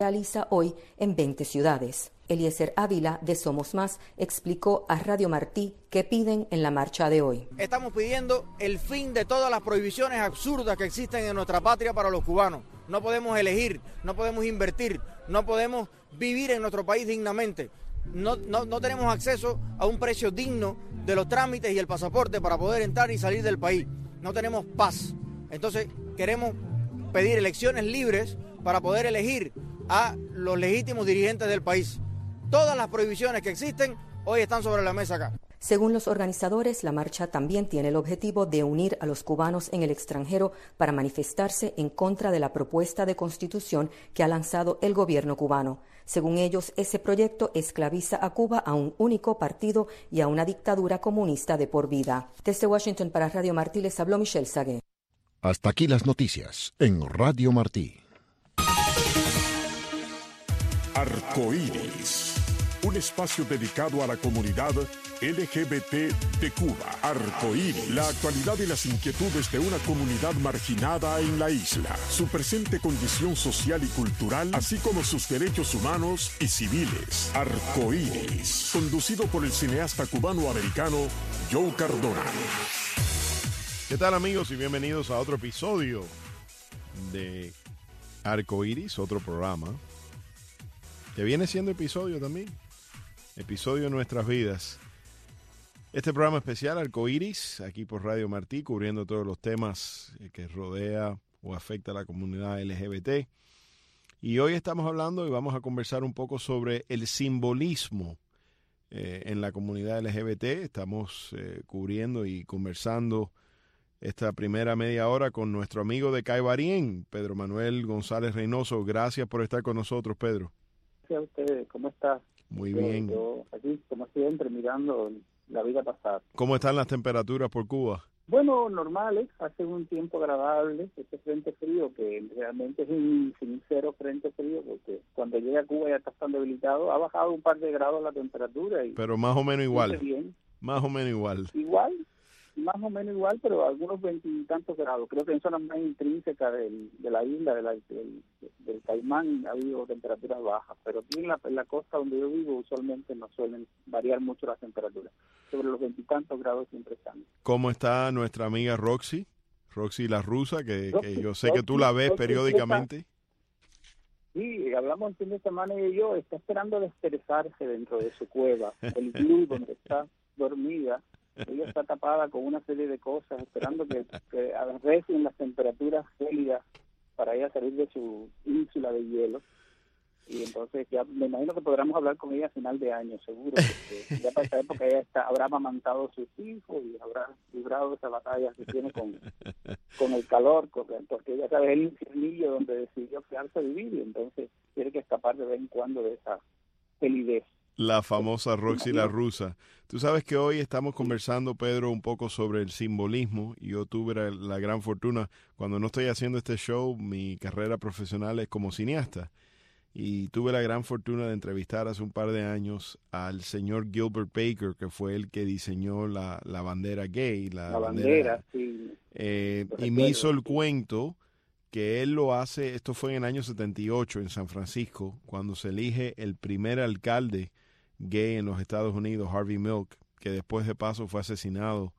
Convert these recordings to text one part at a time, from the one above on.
realiza hoy en 20 ciudades. Eliezer Ávila, de Somos Más, explicó a Radio Martí qué piden en la marcha de hoy. Estamos pidiendo el fin de todas las prohibiciones absurdas que existen en nuestra patria para los cubanos. No podemos elegir, no podemos invertir, no podemos vivir en nuestro país dignamente. No tenemos acceso a un precio digno de los trámites y el pasaporte para poder entrar y salir del país. No tenemos paz. Entonces queremos pedir elecciones libres para poder elegir a los legítimos dirigentes del país. Todas las prohibiciones que existen hoy están sobre la mesa acá. Según los organizadores, la marcha también tiene el objetivo de unir a los cubanos en el extranjero para manifestarse en contra de la propuesta de constitución que ha lanzado el gobierno cubano. Según ellos, ese proyecto esclaviza a Cuba a un único partido y a una dictadura comunista de por vida. Desde Washington para Radio Martí les habló Michelle Sagué. Hasta aquí las noticias en Radio Martí. Arcoíris, un espacio dedicado a la comunidad LGBT de Cuba. Arcoíris, la actualidad y las inquietudes de una comunidad marginada en la isla, su presente condición social y cultural, así como sus derechos humanos y civiles. Arcoíris, conducido por el cineasta cubano-americano Joe Cardona. ¿Qué tal, amigos? Y bienvenidos a otro episodio de Arcoíris, otro programa que viene siendo episodio también, episodio de nuestras vidas. Este programa especial, Arcoíris, aquí por Radio Martí, cubriendo todos los temas que rodea o afecta a la comunidad LGBT. Y hoy estamos hablando y vamos a conversar un poco sobre el simbolismo en la comunidad LGBT. Estamos cubriendo y conversando esta primera media hora con nuestro amigo de Caibarien, Pedro Manuel González Reynoso. Gracias por estar con nosotros, Pedro. Gracias a ustedes. ¿Cómo está? Muy bien. Yo aquí, como siempre, mirando la vida pasada. ¿Cómo están las temperaturas por Cuba? Bueno, normales. Hace un tiempo agradable. Este frente frío, que realmente es un sincero frente frío, porque cuando llega a Cuba ya está tan debilitado. Ha bajado un par de grados la temperatura. Pero más o menos igual. Bien. Más o menos igual. Igual. Más o menos igual, pero algunos 20 y tantos grados. Creo que en zonas más intrínsecas de la isla, del Caimán, ha habido temperaturas bajas. Pero aquí en la costa donde yo vivo, usualmente no suelen variar mucho las temperaturas. Sobre los 20 y tantos grados siempre están. ¿Cómo está nuestra amiga Roxy? Roxy la rusa, que yo sé que tú la ves periódicamente. Sí, hablamos el fin de semana y yo, está esperando desperezarse dentro de su cueva, el club donde está dormida. Ella está tapada con una serie de cosas, esperando que arrecien las temperaturas gélidas para ella salir de su ínsula de hielo. Y entonces ya me imagino que podremos hablar con ella a final de año, seguro, porque ya para esa época ella habrá amamantado a sus hijos y habrá librado esa batalla que tiene con el calor, porque ella sabe el infiernillo donde decidió quedarse a vivir y entonces tiene que escapar de vez en cuando de esa gelidez. La famosa Roxy la rusa. Tú sabes que hoy estamos conversando, Pedro, un poco sobre el simbolismo. Y yo tuve la gran fortuna, cuando no estoy haciendo este show, mi carrera profesional es como cineasta. Y tuve la gran fortuna de entrevistar hace un par de años al señor Gilbert Baker, que fue el que diseñó la bandera gay. La bandera, sí. Y me hizo el cuento que él lo hace, esto fue en el año 78 en San Francisco, cuando se elige el primer alcalde gay en los Estados Unidos, Harvey Milk, que después de paso fue asesinado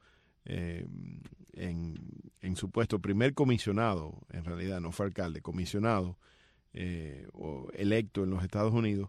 en su puesto, primer comisionado, en realidad no fue alcalde, comisionado o electo en los Estados Unidos.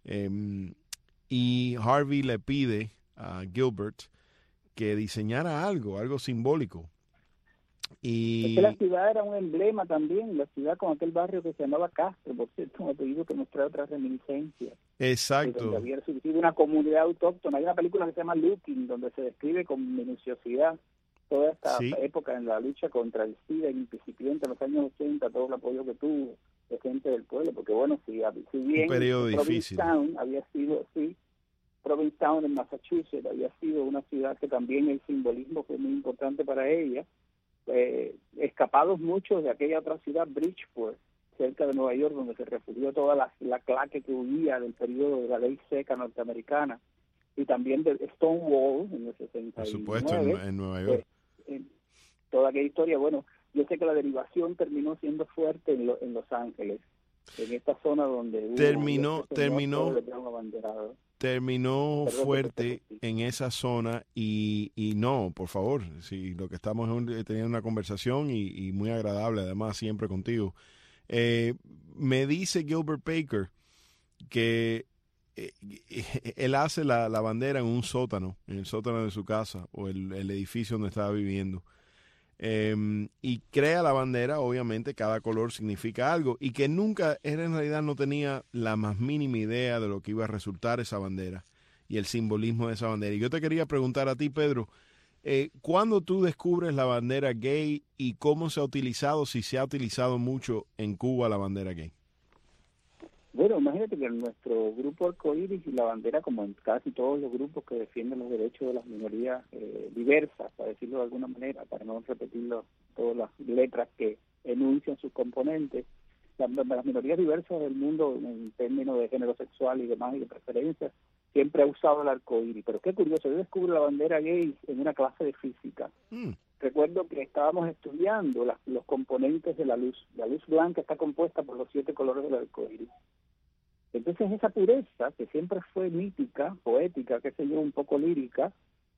Y Harvey le pide a Gilbert que diseñara algo simbólico. Y es que la ciudad era un emblema también, la ciudad con aquel barrio que se llamaba Castro, por cierto, un apellido que nos trae otras reminiscencias. Exacto. Donde había surgido una comunidad autóctona. Hay una película que se llama Looking, donde se describe con minuciosidad toda esta época en la lucha contra el SIDA incipiente en los años 80, todo el apoyo que tuvo de gente del pueblo, porque bueno, si bien un periodo difícil. Provincetown había sido, Provincetown en Massachusetts había sido una ciudad que también el simbolismo fue muy importante para ella, escapados muchos de aquella otra ciudad, Bridgeport, cerca de Nueva York, donde se refugió toda la claque que huía del periodo de la ley seca norteamericana, y también de Stonewall en el 69. Por supuesto, en Nueva York. Toda aquella historia, bueno, yo sé que la derivación terminó siendo fuerte en Los Ángeles, en esta zona donde terminó fuerte en esa zona y no, por favor, si lo que estamos teniendo una conversación y muy agradable, además, siempre contigo. Me dice Gilbert Baker que él hace la bandera en un sótano, en el sótano de su casa o el edificio donde estaba viviendo. Y crea la bandera, obviamente cada color significa algo, y que nunca, él en realidad no tenía la más mínima idea de lo que iba a resultar esa bandera y el simbolismo de esa bandera. Y yo te quería preguntar a ti, Pedro, ¿cuándo tú descubres la bandera gay y cómo se ha utilizado, si se ha utilizado mucho en Cuba la bandera gay? Bueno, imagínate que en nuestro grupo Arcoíris y la bandera, como en casi todos los grupos que defienden los derechos de las minorías diversas, para decirlo de alguna manera, para no repetir todas las letras que enuncian sus componentes, las minorías diversas del mundo en términos de género sexual y demás y de preferencias, siempre ha usado el arcoíris. Pero qué curioso, yo descubro la bandera gay en una clase de física. Recuerdo que estábamos estudiando los componentes de la luz. La luz blanca está compuesta por los 7 colores del arcoíris. Entonces esa pureza, que siempre fue mítica, poética, qué sé yo, un poco lírica,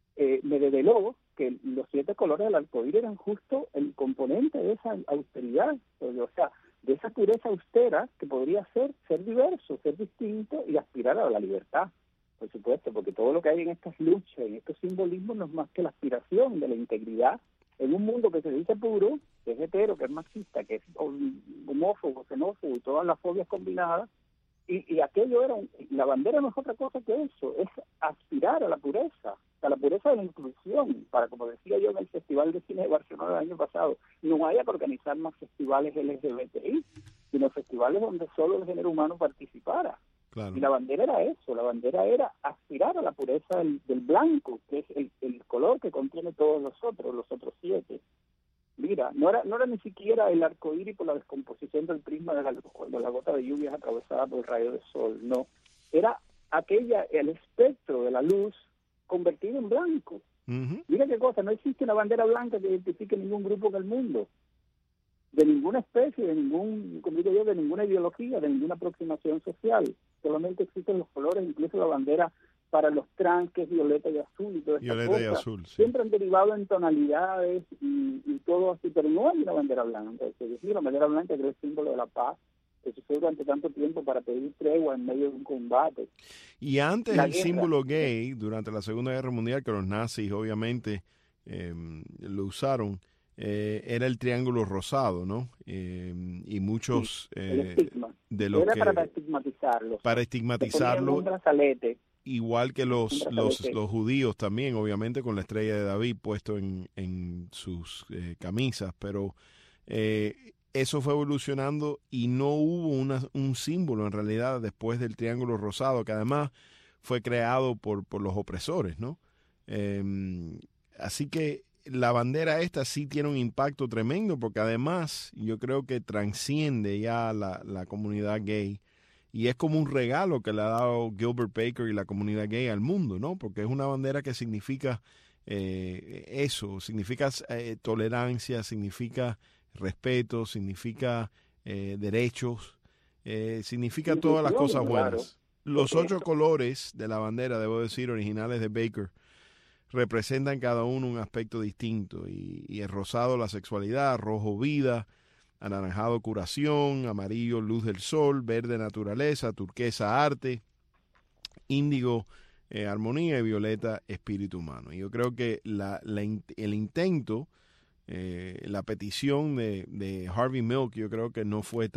me reveló que los 7 colores del arcoíris eran justo el componente de esa austeridad, o sea, de esa pureza austera que podría ser diverso, ser distinto y aspirar a la libertad, por supuesto, porque todo lo que hay en estas luchas, en estos simbolismos, no es más que la aspiración de la integridad en un mundo que se dice puro, que es hetero, que es machista, que es homófobo, xenófobo y todas las fobias combinadas. Y aquello la bandera no es otra cosa que eso, es aspirar a la pureza de la inclusión, para, como decía yo en el Festival de Cine de Barcelona el año pasado, no haya que organizar más festivales LGBTI, sino festivales donde solo el género humano participara. Claro. Y la bandera era eso, la bandera era aspirar a la pureza del blanco, que es el color que contiene todos los otros 7. Mira, no era ni siquiera el arcoíris por la descomposición del prisma de la gota de lluvia atravesada por el rayo del sol, no. Era el espectro de la luz convertido en blanco. Uh-huh. Mira qué cosa, no existe una bandera blanca que identifique ningún grupo en el mundo, de ninguna especie, de ninguna ideología, de ninguna aproximación social. Solamente existen los colores, incluso la bandera para los trans, que es violeta y azul y todas estas cosas. Violeta y azul, sí. Siempre han derivado en tonalidades y todo así, pero no hay una bandera blanca. La bandera blanca que es el símbolo de la paz, que se usó durante tanto tiempo para pedir tregua en medio de un combate. Y antes el símbolo gay, durante la Segunda Guerra Mundial, que los nazis obviamente lo usaron, era el triángulo rosado, ¿no? Y muchos de los era que... para estigmatizarlo. Para estigmatizarlo. Un brazalete. Igual que los judíos también, obviamente, con la estrella de David puesto en sus camisas, pero eso fue evolucionando y no hubo un símbolo en realidad después del triángulo rosado, que además fue creado por los opresores, ¿no? Así que la bandera esta sí tiene un impacto tremendo, porque además yo creo que trasciende ya la comunidad gay. Y es como un regalo que le ha dado Gilbert Baker y la comunidad gay al mundo, ¿no? Porque es una bandera que significa eso, significa tolerancia, significa respeto, significa derechos, significa todas las cosas buenas. Los 8 colores de la bandera, debo decir, originales de Baker, representan cada uno un aspecto distinto. Y el rosado, la sexualidad, rojo, vida, anaranjado, curación, amarillo, luz del sol, verde, naturaleza, turquesa, arte, índigo, armonía, y violeta, espíritu humano. Y yo creo que el intento, la petición de Harvey Milk, yo creo que no fue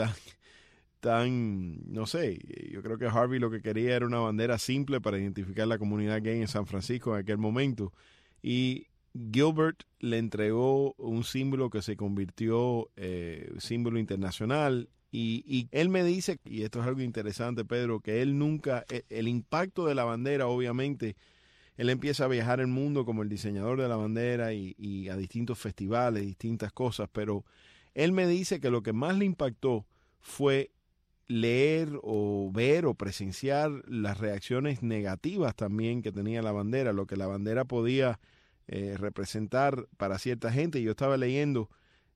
tan, no sé, yo creo que Harvey lo que quería era una bandera simple para identificar la comunidad gay en San Francisco en aquel momento. Y Gilbert le entregó un símbolo que se convirtió símbolo internacional y él me dice, y esto es algo interesante, Pedro, que él nunca, el impacto de la bandera, obviamente, él empieza a viajar el mundo como el diseñador de la bandera y a distintos festivales, distintas cosas, pero él me dice que lo que más le impactó fue leer o ver o presenciar las reacciones negativas también que tenía la bandera, lo que la bandera podía representar para cierta gente. Yo estaba leyendo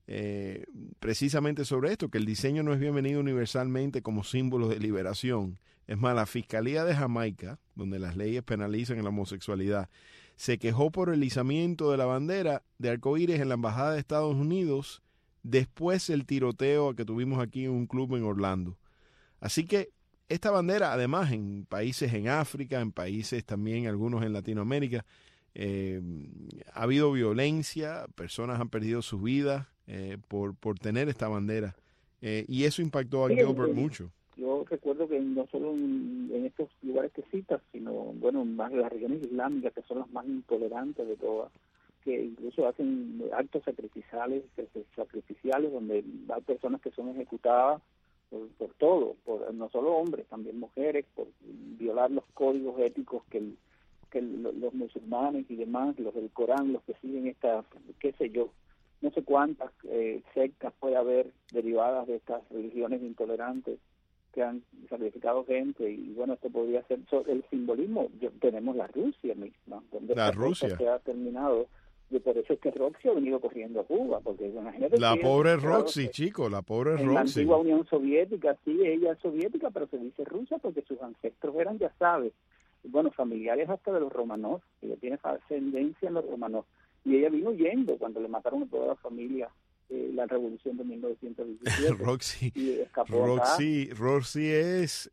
precisamente sobre esto, que el diseño no es bienvenido universalmente como símbolo de liberación. Es más, la Fiscalía de Jamaica, donde las leyes penalizan la homosexualidad, se quejó por el izamiento de la bandera de arcoíris en la Embajada de Estados Unidos después del tiroteo que tuvimos aquí en un club en Orlando. Así que esta bandera, además, en países en África, en países también, algunos en Latinoamérica, ha habido violencia, personas han perdido sus vidas por tener esta bandera. Y eso impactó a Gilbert mucho. Yo recuerdo que no solo en estos lugares que citas, sino, bueno, más en las regiones islámicas, que son las más intolerantes de todas, que incluso hacen actos sacrificiales donde hay personas que son ejecutadas por todo, no solo hombres, también mujeres, por violar los códigos éticos que los musulmanes y demás, los del Corán, los que siguen esta, qué sé yo, no sé cuántas sectas puede haber derivadas de estas religiones intolerantes que han sacrificado gente. Y bueno, esto podría ser el simbolismo. Tenemos la Rusia misma, donde la Rusia se ha terminado. Y por eso es que Roxy ha venido corriendo a Cuba, porque imagínate la pobre Roxy, chico, la pobre Roxy. En la antigua Unión Soviética, sí, ella es soviética, pero se dice rusa porque sus ancestros eran, ya sabes, bueno, familiares hasta de los Romanov. Ella tiene ascendencia en los Romanov. Y ella vino huyendo cuando le mataron a toda la familia la revolución de 1917. Roxy es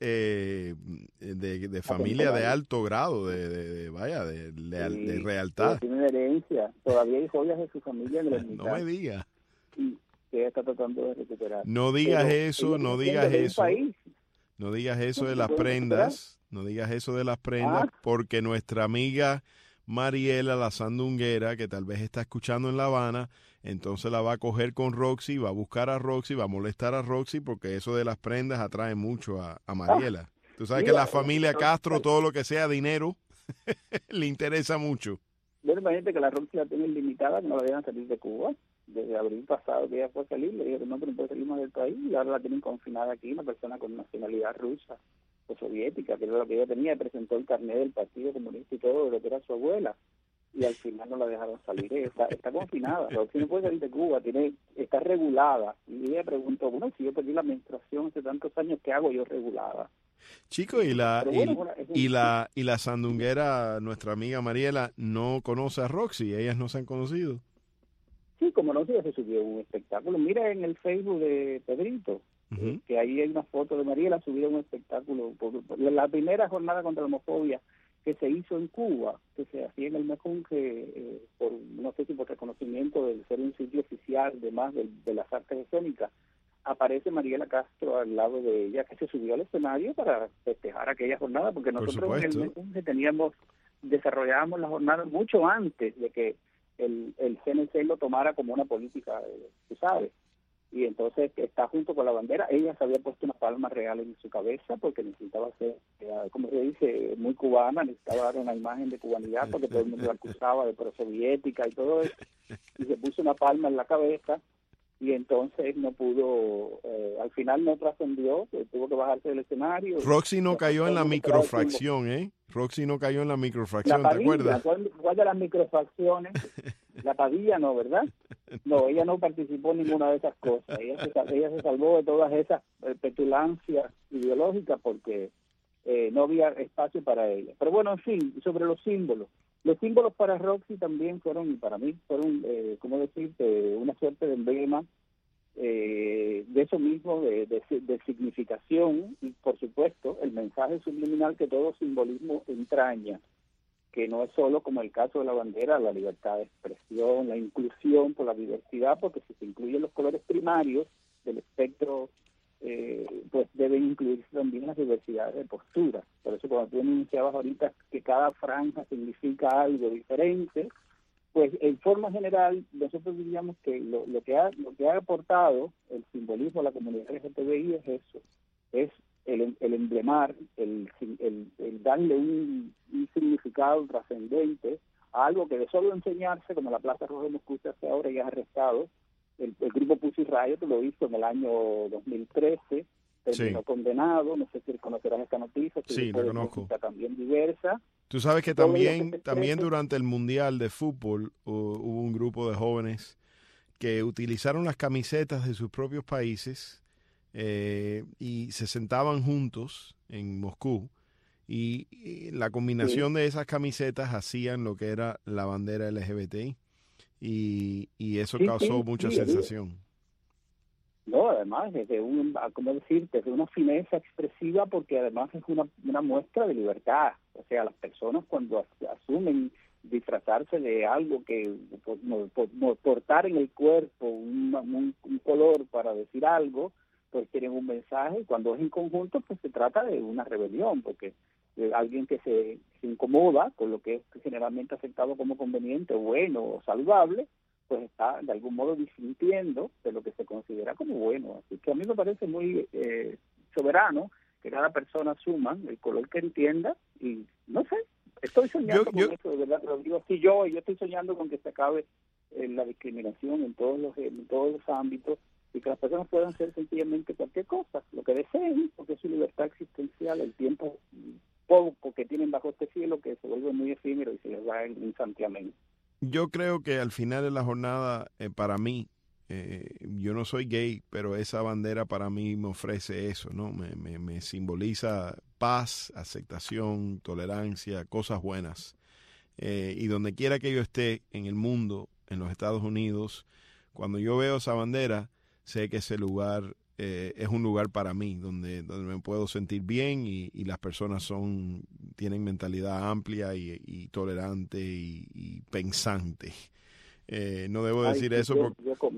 de familia de alto grado, de lealtad. Tiene herencia. Todavía hay joyas de su familia en el No me digas. Y que ella está tratando de recuperar. No digas eso, no digas eso. No digas eso de las prendas. No digas eso de las prendas, porque nuestra amiga Mariela, la sandunguera, que tal vez está escuchando en La Habana, entonces la va a coger con Roxy, va a buscar a Roxy, va a molestar a Roxy, porque eso de las prendas atrae mucho a Mariela. Tú sabes que la familia Castro, todo lo que sea dinero, le interesa mucho. Bueno, imagínate que la Roxy la tienen limitada, que no la dejan salir de Cuba. Desde abril pasado que ella fue a salir, le dijeron no, pero no puede salir más del país, y ahora la tienen confinada aquí, una persona con nacionalidad rusa o soviética, que era lo que ella tenía. Presentó el carnet del Partido Comunista y todo, de lo que era su abuela, y al final no la dejaron salir. Está confinada, Roxy no puede salir de Cuba, está regulada. Y ella preguntó, bueno, si yo perdí la menstruación hace tantos años, ¿qué hago yo regulada? Chico, y la sandunguera, nuestra amiga Mariela, no conoce a Roxy, ellas no se han conocido. Sí, como no, se subió un espectáculo. Mira en el Facebook de Pedrito, que ahí hay una foto de Mariela, subió un espectáculo por la primera jornada contra la homofobia que se hizo en Cuba, que se hacía en el Mejunque, por no sé si por reconocimiento de ser un sitio oficial de las artes escénicas. Aparece Mariela Castro al lado de ella, que se subió al escenario para festejar aquella jornada, porque nosotros en el Mejunque desarrollábamos la jornada mucho antes de que el CNC lo tomara como una política, tú sabes. Y entonces está junto con la bandera. Ella se había puesto una palma real en su cabeza porque necesitaba ser, como se dice, muy cubana, necesitaba dar una imagen de cubanidad porque todo el mundo la acusaba de prosoviética y todo eso. Y se puso una palma en la cabeza y entonces no pudo, al final no trascendió, tuvo que bajarse del escenario. Roxy no cayó en la microfracción, ¿eh? Roxy no cayó en la microfracción, ¿te acuerdas? ¿Cuál de las microfracciones? La Padilla no, ¿verdad? No, ella no participó en ninguna de esas cosas. Ella se salvó de todas esas petulancias ideológicas porque no había espacio para ella. Pero bueno, en fin, sobre los símbolos. Los símbolos para Roxy también fueron, y para mí, fueron, ¿cómo decirte?, una suerte de emblema de eso mismo, de significación, y por supuesto, el mensaje subliminal que todo simbolismo entraña, que no es solo, como el caso de la bandera, la libertad de expresión, la inclusión por la diversidad, porque si se incluyen los colores primarios del espectro, pues deben incluirse también las diversidades de posturas. Por eso cuando tú enunciabas ahorita que cada franja significa algo diferente, pues en forma general nosotros diríamos que lo que ha aportado el simbolismo a la comunidad LGTBI es eso, es el emblemar, el darle un significado trascendente a algo que de solo enseñarse, como la Plaza Roja de Moscú se hace ahora y es arrestado, el grupo Pussy Riot lo hizo en el año 2013, terminó condenado, no sé si conocerás esta noticia, sí, la conozco. También diversa. Tú sabes que también durante el Mundial de Fútbol hubo un grupo de jóvenes que utilizaron las camisetas de sus propios países y se sentaban juntos en Moscú y la combinación de esas camisetas hacían lo que era la bandera LGBTI y eso causó mucha sensación. No, además, desde desde una fineza expresiva, porque además es una muestra de libertad. O sea, las personas cuando asumen disfrazarse de algo que portar en el cuerpo un color para decir algo, pues tienen un mensaje, y cuando es en conjunto, pues se trata de una rebelión, porque alguien que se incomoda con lo que es generalmente aceptado como conveniente, bueno o saludable, pues está de algún modo disintiendo de lo que se considera como bueno. Así que a mí me parece muy soberano que cada persona asuma el color que entienda y no sé, estoy soñando con eso, de verdad, lo digo así yo estoy soñando con que se acabe la discriminación en todos los ámbitos y que las personas puedan ser sencillamente cualquier cosa, lo que deseen, porque es su libertad existencial, el tiempo poco que tienen bajo este cielo que se vuelve muy efímero y se les va instantáneamente. Yo creo que al final de la jornada, para mí, yo no soy gay, pero esa bandera para mí me ofrece eso, ¿no? Me simboliza paz, aceptación, tolerancia, cosas buenas. Y donde quiera que yo esté en el mundo, en los Estados Unidos, cuando yo veo esa bandera, sé que ese lugar es un lugar para mí, donde me puedo sentir bien y las personas tienen mentalidad amplia y tolerante y pensante. No debo decir eso porque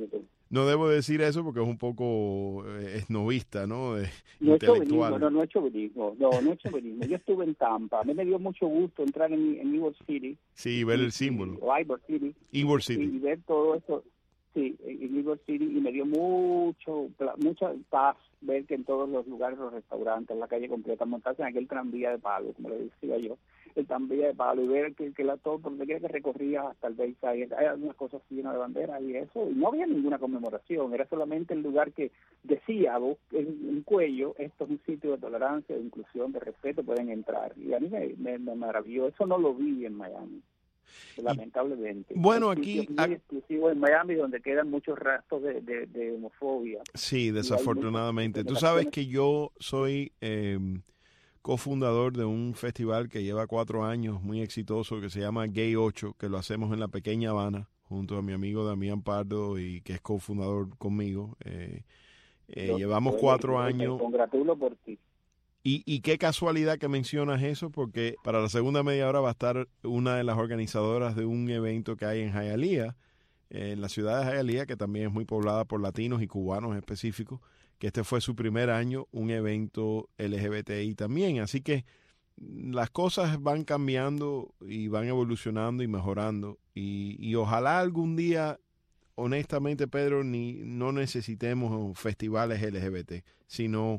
es un poco esnovista, ¿no? Intelectual. No es chauvinismo. No es chauvinismo. Yo estuve en Tampa. A mí me dio mucho gusto entrar en Ybor City. Sí, ver el símbolo. Ybor City. Y ver todo eso. Sí, en Ybor City, y me dio mucha paz ver que en todos los lugares, los restaurantes, la calle completa, montarse en aquel tranvía de palo, como le decía yo, el tranvía de palo, y ver que todo, por donde quiera que recorría hasta el Bayside, hay algunas cosas llenas de banderas y eso, y no había ninguna conmemoración, era solamente el lugar que decía en cuello, esto es un sitio de tolerancia, de inclusión, de respeto, pueden entrar, y a mí me maravilló, eso no lo vi en Miami. Lamentablemente. Bueno, aquí muy exclusivo en Miami, donde quedan muchos rastros de homofobia. Sí, desafortunadamente. Tú sabes que yo soy cofundador de un festival que lleva 4 años, muy exitoso, que se llama Gay 8, que lo hacemos en la pequeña Habana, junto a mi amigo Damián Pardo, y que es cofundador conmigo. Llevamos 4 años. Te congratulo por ti. Y qué casualidad que mencionas eso, porque para la segunda media hora va a estar una de las organizadoras de un evento que hay en Hialeah, en la ciudad de Hialeah, que también es muy poblada por latinos y cubanos específicos, que este fue su primer año, un evento LGBTI también. Así que las cosas van cambiando y van evolucionando y mejorando. Y ojalá algún día, honestamente, Pedro, no necesitemos festivales LGBT, sino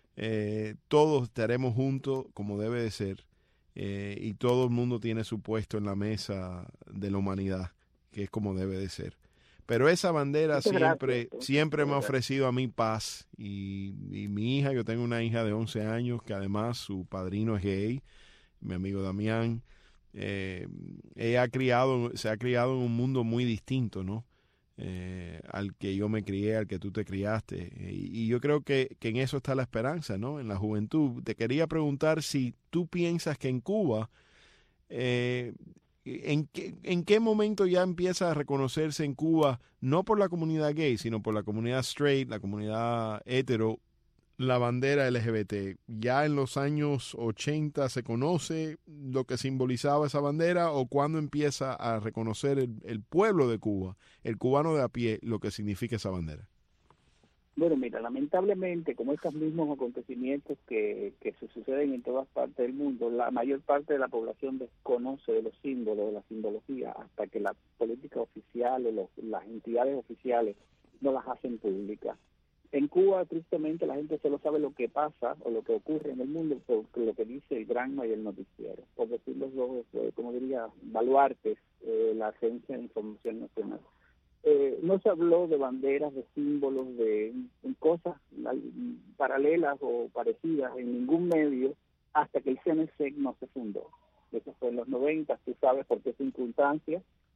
todos estaremos juntos como debe de ser, y todo el mundo tiene su puesto en la mesa de la humanidad, que es como debe de ser. Pero esa bandera siempre me ha ofrecido a mí paz, y mi hija, yo tengo una hija de 11 años que además su padrino es gay, mi amigo Damián. Ella se ha criado en un mundo muy distinto, ¿no? Al que yo me crié, al que tú te criaste, y yo creo que en eso está la esperanza, ¿no? En la juventud. Te quería preguntar si tú piensas que en Cuba, ¿en qué momento ya empieza a reconocerse en Cuba, no por la comunidad gay, sino por la comunidad straight, la comunidad hetero, la bandera LGBT? ¿Ya en los años 80 se conoce lo que simbolizaba esa bandera, o cuándo empieza a reconocer el pueblo de Cuba, el cubano de a pie, lo que significa esa bandera? Bueno, mira, lamentablemente, como estos mismos acontecimientos que se suceden en todas partes del mundo, la mayor parte de la población desconoce de los símbolos, de la simbología, hasta que las políticas oficiales, las entidades oficiales no las hacen públicas. En Cuba, tristemente, la gente solo sabe lo que pasa o lo que ocurre en el mundo por lo que dice el Granma y el noticiero. Por decir los dos, como diría, baluartes, la Agencia de Información Nacional. No se habló de banderas, de símbolos, de cosas paralelas o parecidas en ningún medio hasta que el CNSEC no se fundó. Eso fue en los 90, tú sabes por qué circunstancias,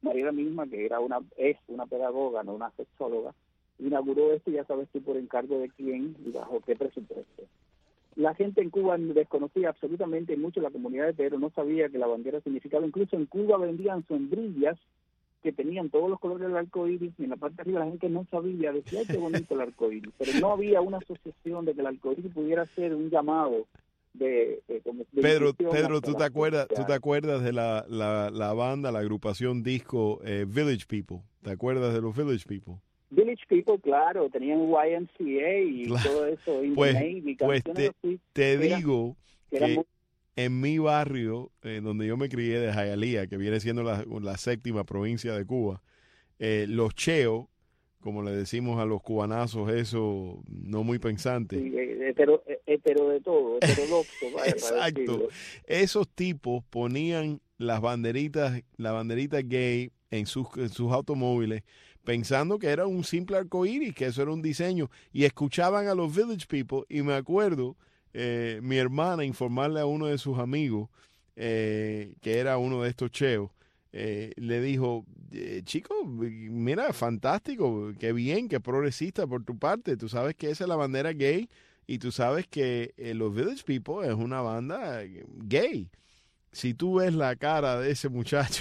Mariela misma, que es una pedagoga, no una sexóloga, inauguró esto, ya sabes tú por encargo de quién y bajo qué presupuesto. La gente en Cuba desconocía absolutamente mucho la comunidad hetero, no sabía que la bandera significaba. Incluso en Cuba vendían sombrillas que tenían todos los colores del arco iris, y en la parte de arriba la gente no sabía, decía, ay, qué bonito el arco iris, pero no había una asociación de que el arco iris pudiera ser un llamado de Pedro, ¿tú te acuerdas de la banda, la agrupación disco Village People? ¿Te acuerdas de los Village People? Village People, claro, tenían YMCA y claro. Todo eso, pues así, te digo que muy... en mi barrio, donde yo me crié, de Hialeah, que viene siendo la séptima provincia de Cuba, los cheos, como le decimos a los cubanazos, eso no muy pensantes. Sí, hetero de todo, heterodoxo. Exacto. Esos tipos ponían la banderita gay en sus automóviles, pensando que era un simple arcoíris, que eso era un diseño, y escuchaban a los Village People, y me acuerdo mi hermana informarle a uno de sus amigos, que era uno de estos cheos, le dijo, chico, mira, fantástico, qué bien, qué progresista por tu parte, tú sabes que esa es la bandera gay, y tú sabes que los Village People es una banda gay. Si tú ves la cara de ese muchacho...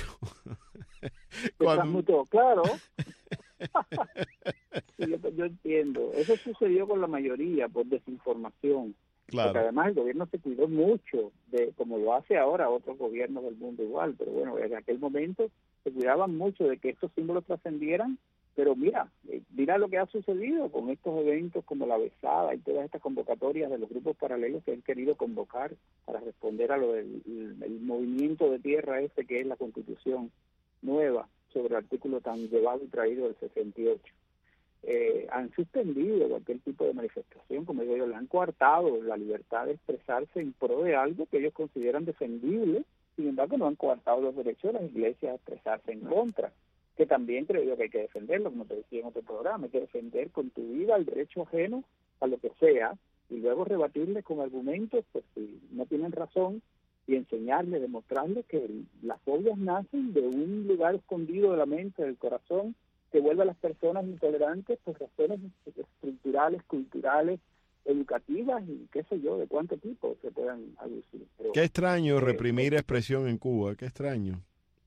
Claro. Sí, yo entiendo. Eso sucedió con la mayoría por desinformación. Claro. Porque además el gobierno se cuidó mucho, como lo hace ahora otros gobiernos del mundo igual, pero bueno, en aquel momento se cuidaban mucho de que estos símbolos trascendieran, pero mira lo que ha sucedido con estos eventos como la besada y todas estas convocatorias de los grupos paralelos que han querido convocar para responder a lo del el movimiento de tierra que es la Constitución nueva sobre el artículo tan llevado y traído del 68. Han suspendido cualquier tipo de manifestación, como digo yo, le han coartado la libertad de expresarse en pro de algo que ellos consideran defendible, sin embargo no han coartado los derechos de las iglesias a expresarse en contra, que también creo yo que hay que defenderlo, como te decía en otro programa, hay que defender con tu vida el derecho ajeno a lo que sea, y luego rebatirles con argumentos, pues si no tienen razón, y enseñarles, demostrarles que las fobias nacen de un lugar escondido de la mente, del corazón, que vuelve a las personas intolerantes por razones estructurales, culturales, educativas y qué sé yo, de cuánto tipo se puedan aducir. Pero, qué extraño reprimir expresión en Cuba, qué extraño.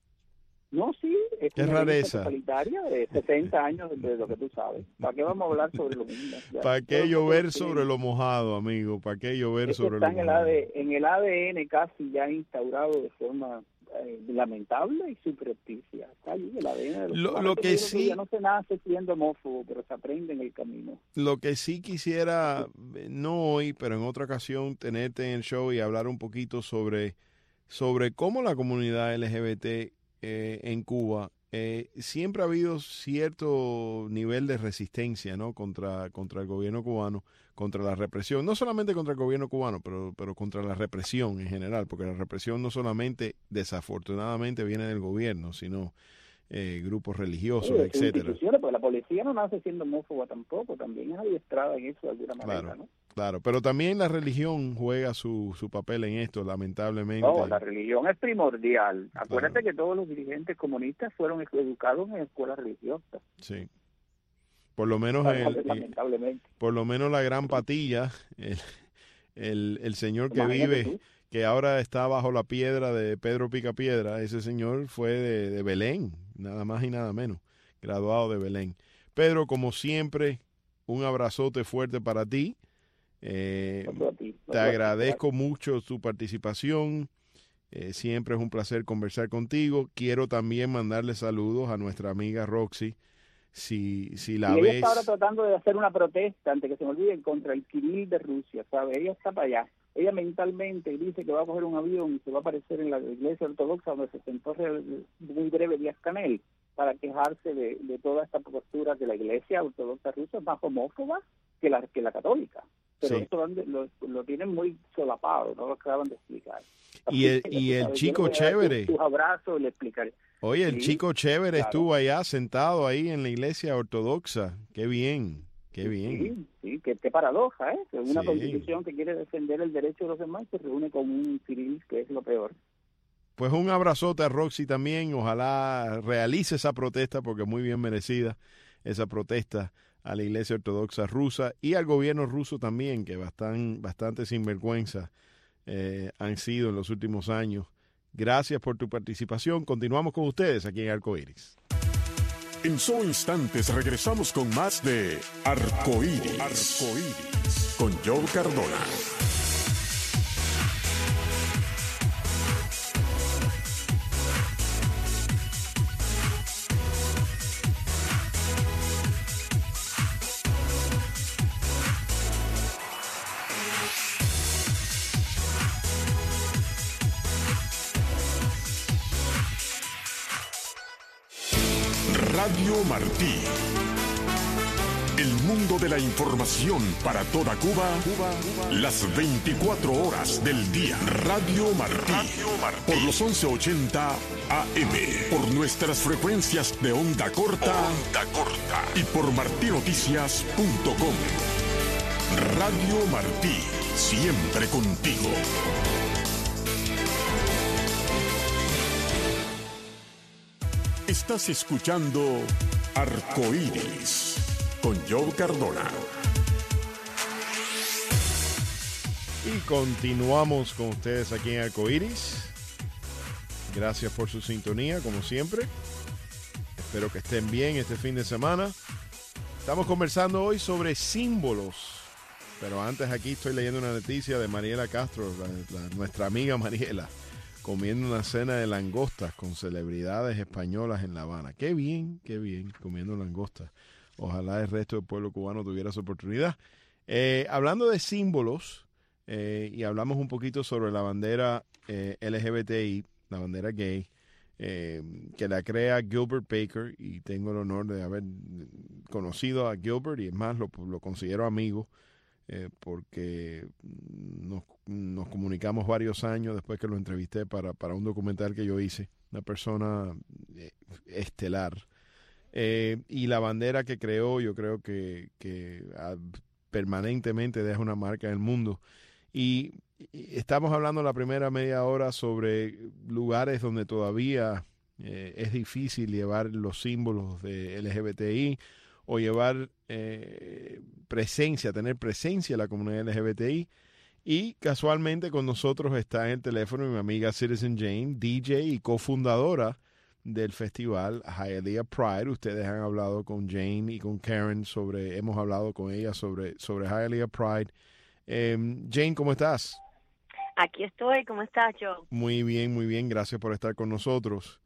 No, sí, es qué una rareza totalitaria de 60 años de lo que tú sabes. ¿Para qué vamos a hablar sobre lo mismo? ¿Para qué llover sobre lo mojado, amigo? ¿Para qué llover sobre lo mojado? En el ADN casi ya instaurado de forma lamentable y subrepticia. Está ahí el ADN de los lo que sí, ya no se nace siendo homófobo, pero se aprende en el camino. Lo que sí quisiera, no hoy, pero en otra ocasión, tenerte en el show y hablar un poquito sobre cómo la comunidad LGBT en Cuba siempre ha habido cierto nivel de resistencia, ¿no? contra el gobierno cubano, contra la represión, no solamente contra el gobierno cubano, pero contra la represión en general, porque la represión no solamente, desafortunadamente, viene del gobierno, sino grupos religiosos, etcétera. Porque la policía no nace siendo homófoba tampoco, también es adiestrada en eso de alguna manera, ¿no? Claro, pero también la religión juega su papel en esto, lamentablemente. No, la religión es primordial. Acuérdate que todos los dirigentes comunistas fueron educados en escuelas religiosas. Sí. Por lo menos lamentablemente. Por lo menos la gran patilla, el señor que Imagínate vive, tú, que ahora está bajo la piedra de Pedro Picapiedra, ese señor fue de Belén, nada más y nada menos, graduado de Belén. Pedro, como siempre, un abrazote fuerte para ti. Te agradezco mucho tu participación. Siempre es un placer conversar contigo. Quiero también mandarle saludos a nuestra amiga Roxy. Si la ves. Ella está ahora tratando de hacer una protesta, antes que se me olvide, contra el Kirill de Rusia, ¿sabes? Ella está para allá. Ella mentalmente dice que va a coger un avión y se va a aparecer en la iglesia ortodoxa donde se sentó muy breve Díaz-Canel para quejarse de toda esta postura que la iglesia ortodoxa rusa es más homófoba que la católica. Pero sí, esto lo tienen muy solapado, no lo acaban de explicar. Y el chico chévere. Tus abrazos le explicaré. Oye, el Sí, chico chévere claro. estuvo allá sentado ahí en la iglesia ortodoxa. Qué bien, qué bien. Sí, qué paradoja, ¿eh? Que una Sí. constitución que quiere defender el derecho de los demás se reúne con un Kirill que es lo peor. Pues un abrazote a Roxy también. Ojalá realice esa protesta porque es muy bien merecida esa protesta a la Iglesia Ortodoxa rusa y al gobierno ruso también, que bastante sinvergüenza han sido en los últimos años. Gracias por tu participación. Continuamos con ustedes aquí en Arcoíris. En solo instantes regresamos con más de Arcoíris con Joe Cardona. Radio Martí. El mundo de la información para toda Cuba, las 24 horas del día. Radio Martí. Por los 1180 AM. Por nuestras frecuencias de onda corta. Y por martinoticias.com. Radio Martí. Siempre contigo. Estás escuchando Arcoíris con Joe Cardona. Y continuamos con ustedes aquí en Arcoíris. Gracias por su sintonía, como siempre. Espero que estén bien este fin de semana. Estamos conversando hoy sobre símbolos. Pero antes aquí estoy leyendo una noticia de Mariela Castro, nuestra amiga Mariela, comiendo una cena de langostas con celebridades españolas en La Habana. Qué bien, comiendo langostas. Ojalá el resto del pueblo cubano tuviera esa oportunidad. Hablando de símbolos, y hablamos un poquito sobre la bandera LGBTI, la bandera gay, que la crea Gilbert Baker, y tengo el honor de haber conocido a Gilbert, y es más, lo considero amigo, porque nos comunicamos varios años después que lo entrevisté para un documental que yo hice, una persona estelar. Y la bandera que creó, yo creo que permanentemente deja una marca en el mundo. Y estamos hablando la primera media hora sobre lugares donde todavía es difícil llevar los símbolos de LGBTI o llevar tener presencia en la comunidad LGBTI. Y casualmente con nosotros está en el teléfono mi amiga Citizen Jane, DJ y cofundadora del festival Hialeah Pride. Ustedes han hablado con Jane y con Karen hemos hablado con ella sobre Hialeah Pride. Jane, ¿cómo estás? Aquí estoy, ¿cómo estás, Joe? Muy bien, gracias por estar con nosotros.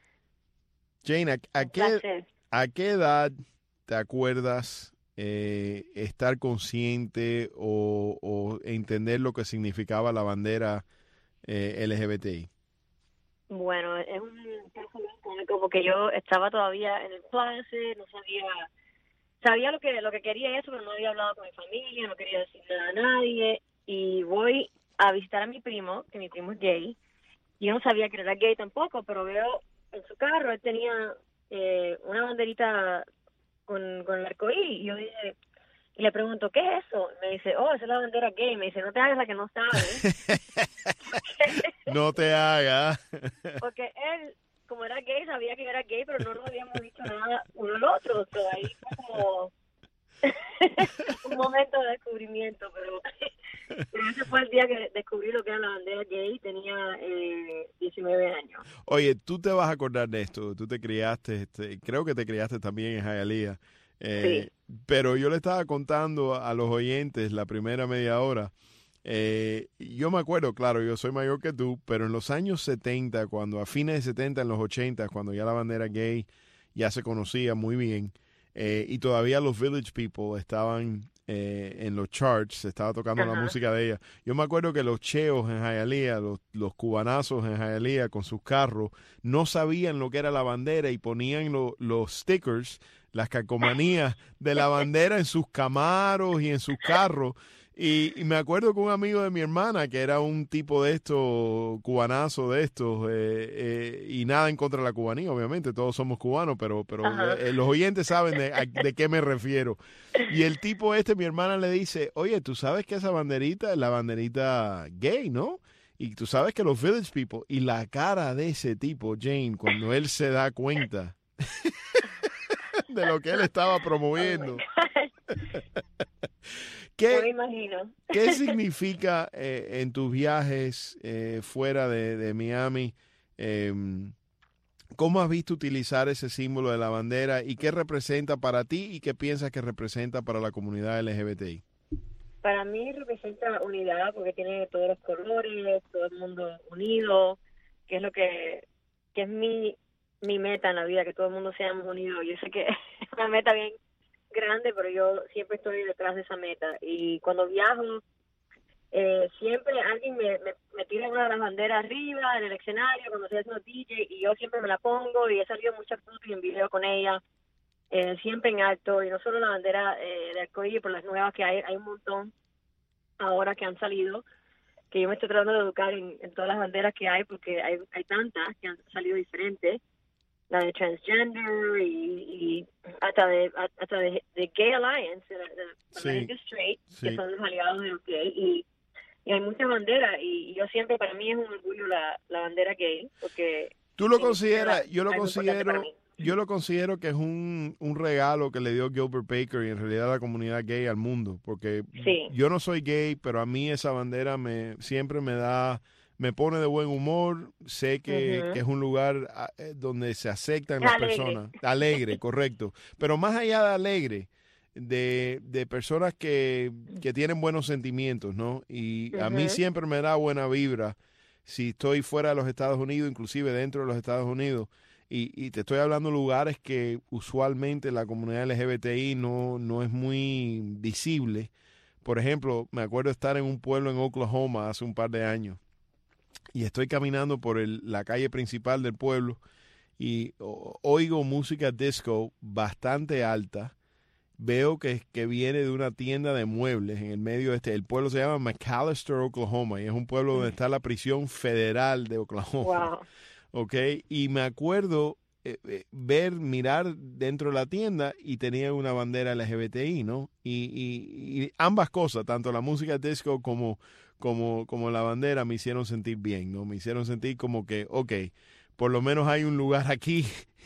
Jane, ¿a qué edad te acuerdas estar consciente o entender lo que significaba la bandera LGBTI? Bueno, es un caso muy cómico porque yo estaba todavía en el clase, no sabía lo que quería eso, pero no había hablado con mi familia, no quería decir nada a nadie, y voy a visitar a mi primo, que mi primo es gay. Yo no sabía que era gay tampoco, pero veo en su carro, él tenía una banderita con el arcoíris, y yo dije, y le pregunto, ¿qué es eso? Me dice, esa es la bandera gay. Me dice, no te hagas la que no sabes. No te hagas. Porque él, como era gay, sabía que era gay, pero no nos habíamos dicho nada uno al otro. Entonces, ahí fue como un momento de descubrimiento, pero ese fue el día que descubrí lo que era la bandera gay. Tenía 19 años. Oye, tú te vas a acordar de esto. Tú te criaste, creo que te criaste también en Hialeah. Sí. Pero yo le estaba contando a los oyentes la primera media hora. Yo me acuerdo, claro, yo soy mayor que tú, pero en los años 70, a fines de 70, en los 80, cuando ya la bandera gay ya se conocía muy bien, y todavía los Village People estaban en los charts, se estaba tocando la música de ella. Yo me acuerdo que los cheos en Hialeah, los cubanazos en Hialeah con sus carros, no sabían lo que era la bandera y ponían los stickers, las calcomanías de la bandera en sus Camaros y en sus carros. Y me acuerdo que un amigo de mi hermana, que era un tipo de estos, cubanazo de estos, y nada en contra de la cubanía, obviamente, todos somos cubanos, pero los oyentes saben de qué me refiero. Y el tipo mi hermana le dice, oye, ¿tú sabes que esa banderita es la banderita gay, no? Y tú sabes que los Village People, y la cara de ese tipo, Jane, cuando él se da cuenta de lo que él estaba promoviendo. Yo me imagino. ¿Qué significa en tus viajes fuera de Miami? ¿Cómo has visto utilizar ese símbolo de la bandera y qué representa para ti y qué piensas que representa para la comunidad LGBTI? Para mí representa unidad porque tiene todos los colores, todo el mundo unido, que es lo que es mi meta en la vida, que todo el mundo seamos unidos. Yo sé que es una meta bien grande, pero yo siempre estoy detrás de esa meta. Y cuando viajo, siempre alguien me tira una de las banderas arriba en el escenario cuando estoy haciendo DJ, y yo siempre me la pongo, y he salido muchas fotos y en video con ella, siempre en alto, y no solo la bandera de arcoíris, por las nuevas que hay un montón ahora que han salido, que yo me estoy tratando de educar en todas las banderas que hay, porque hay tantas que han salido diferentes, la de transgender y hasta de Gay Alliance, de America Straight, que son los aliados de los gay, y hay muchas banderas, y yo siempre, para mí es un orgullo la bandera gay, porque tú lo consideras, yo lo considero que es un regalo que le dio Gilbert Baker y en realidad la comunidad gay al mundo, porque yo no soy gay, pero a mí esa bandera siempre me pone de buen humor. Sé que es un lugar donde se aceptan las personas. Alegre, correcto. Pero más allá de alegre, de personas que tienen buenos sentimientos, ¿no? Y a mí siempre me da buena vibra si estoy fuera de los Estados Unidos, inclusive dentro de los Estados Unidos. Y te estoy hablando de lugares que usualmente la comunidad LGBTI no es muy visible. Por ejemplo, me acuerdo estar en un pueblo en Oklahoma hace un par de años. Y estoy caminando por la calle principal del pueblo y oigo música disco bastante alta. Veo que viene de una tienda de muebles en el medio el pueblo se llama McAlester, Oklahoma, y es un pueblo donde está la prisión federal de Oklahoma. Wow. Okay, y me acuerdo mirar dentro de la tienda y tenía una bandera LGBTI, ¿no? Y ambas cosas, tanto la música disco como la bandera, me hicieron sentir bien, ¿no? Me hicieron sentir como que, okay, por lo menos hay un lugar aquí